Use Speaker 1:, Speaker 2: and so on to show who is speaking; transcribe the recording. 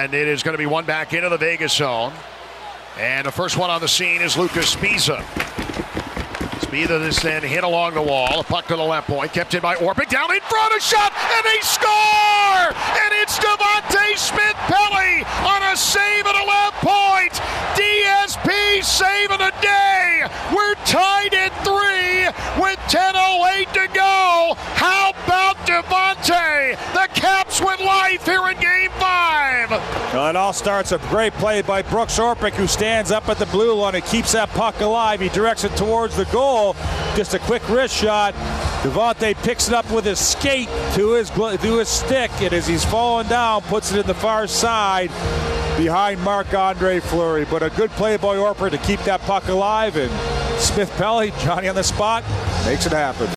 Speaker 1: And it is going to be one back into the Vegas zone. And the first one on the scene is Lucas Sbisa. Sbisa is then hit along the wall. A puck to the left point. Kept in by Orpik. Down in front. A shot. And they score! And it's Devontae Smith-Pelly on a save at the left point. DSP saving the day. We're tied at 3 with 10:08 to go. How about Devontae? The Caps with life here in Game 5.
Speaker 2: It all starts a great play by Brooks Orpik, who stands up at the blue line and keeps that puck alive. He directs it towards the goal. Just a quick wrist shot. Devontae picks it up with his skate to his stick, and as he's falling down, puts it in the far side behind Marc-Andre Fleury. But a good play by Orpik to keep that puck alive, and Smith-Pelly, Johnny on the spot, makes it happen.